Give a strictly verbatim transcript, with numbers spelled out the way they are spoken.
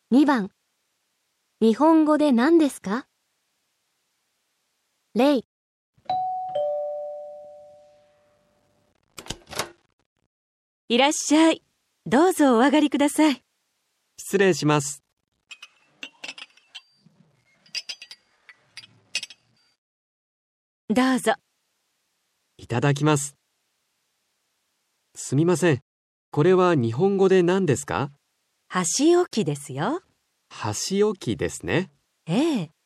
にばん、日本語で何ですか？例、 いらっしゃい。どうぞお上がりください。 失礼します。 どうぞ。 いただきます。すみません。これは日本語で何ですか？ 箸置きですよ。 箸置きですね。 ええ。